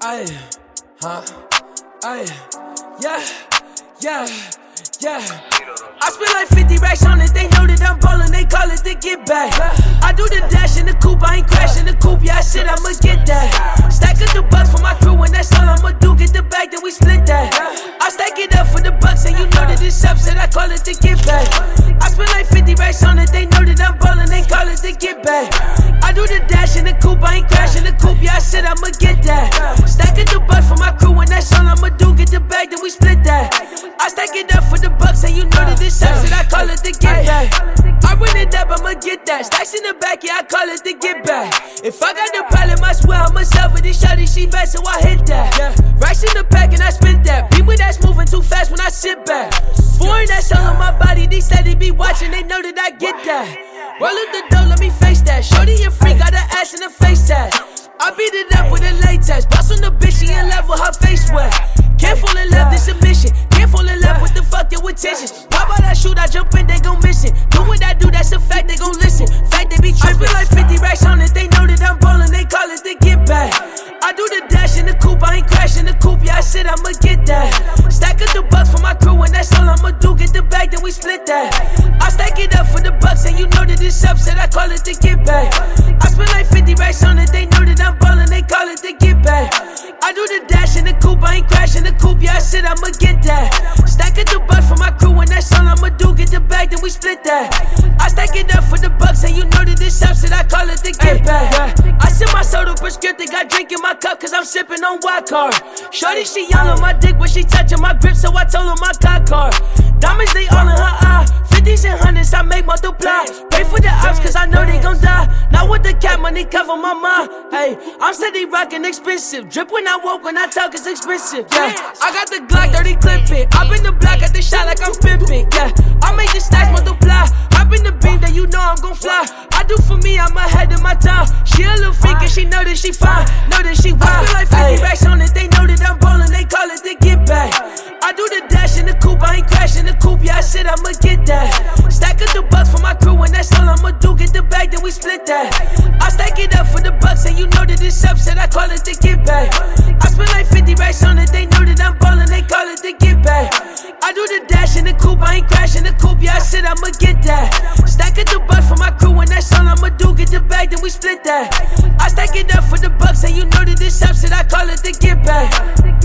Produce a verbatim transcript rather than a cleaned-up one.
Ay, huh, ay, yeah, yeah, yeah. I spend like fifty racks on it, they know that I'm ballin', they call it the get back. I do the dash in the coupe, I ain't crashing the coupe, yeah, shit, I'ma get that. Stack up the bucks for my crew, and that's all I'ma do, get the bag, then we split that. I stack it up for the bucks, and you know that this upset, I call it the get back. I spend like fifty racks on it, they know that I'm ballin', they call it the get back. I do the dash in the coupe, I ain't crashing the coupe, yeah, shit, I'ma get that. Stack up the bucks for my crew, and that's all I'ma do, get the bag, then we split that. I stack it up for the bucks, and you know that this upset, I call it the get back. I run it up, I'ma get that. Stacks in the back, yeah, I call it the get back. If I got the problem, I swear I'ma sell for this shawty, she bad, so I hit that. Racks in the pack and I spent that. Beam with that's moving too fast when I sit back. Foreign that's all on my body, they said they be watching, they know that I get that. Roll up the dough, let me face that. Shorty a freak, got her ass in the face tag. I beat it up with a latex. Boss on the bitch, she in love with her face wet. Can't fall in love, this a mission. Can't fall in love with the fuck your intentions. Why about I shoot, I jump in, they gon' miss it. Do what I do, that's a fact, they gon' listen. Fact, they be trippin' like fifty racks on it. They know that I'm ballin', they call it the get back. I do the dash in the coupe, I ain't crashing the coupe, yeah, I said I'ma get that. Stack up the bucks for my crew, and that's all I'ma do, get the bag, then we split that. I stack it up for the bucks, and you know that this upset, I call it the get back. I spend like fifty racks on it, they know that I'm ballin', they call it the get back. I do the dash in the coupe, I ain't crashing the coupe, yeah, I said I'ma get that. Stack up the bucks for my crew, and that's all I'ma do, get the bag, then we split that. I stack it up for the bucks, and you know that this upset, I call it the get back. I sip my soda prescriptive, got drink in my cup, cause I'm sipping on wild card. Shorty, she all on my dick, but she touching my grip, so I told her my cock card. Diamonds, they all in her eye. Fifties and hundreds, I make multiply. Pay for the ops, cause I know they gon' die. Not with the cap money, cover my mind. Hey, I'm steady rockin' expensive. Drip when I walk, when I talk, it's expensive. Yeah, I got the Glock thirty clippin'. Up in the block, got the shot like I'm pimpin'. Yeah, I make the stacks multiply. Hop in the beam, then you know I'm gon' fly. I do for me, I'm ahead of my time. She a little freak and she know that she fine. Know that she wild. I feel like fifty racks on it, they know that I'm ballin', they call it the get back. I do the dash in the coupe, I ain't crashing the coupe, yeah, I said I'ma get that. Stack up the bucks for my crew, and that's all I'ma do, get the bag, then we split that. I stack it up for the bucks, and you know that this upset, I call it the get back. I spend like fifty racks on it, they know that I'm ballin', they call it the get back. I do the dash in the coupe, I ain't crashing the coupe, yeah, I said I'ma get that. Stack up the bucks for my crew, and that's all I'ma do, get the bag, then we split that. I stack it up for the bucks, and you know that this upset, I call it the get back.